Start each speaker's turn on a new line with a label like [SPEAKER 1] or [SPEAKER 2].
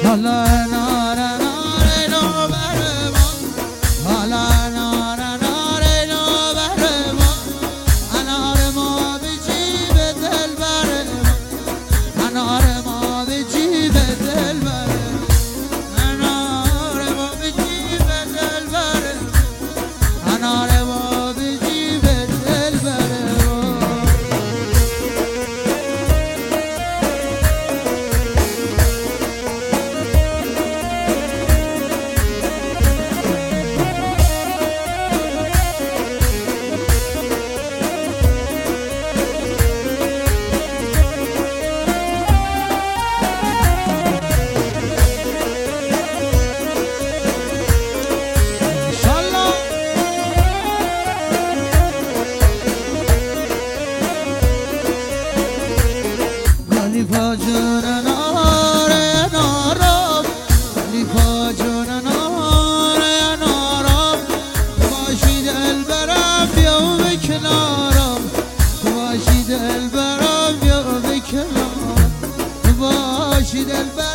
[SPEAKER 1] حالا ناره ناره نو بر ما، حالا ناره ناره نو بر ما، انار ما به جیب دل بر ما، انار ما به جیب دل بر ما، انار ما به جیب دل بر ما، انار ما به جیب دل بر ما. خلیفه جون ناره نارم، خلیفه جون ناره نارم، باشی دل برم بیا به کنارم، باشی دل برم بیا به کنارم، باشی دل برم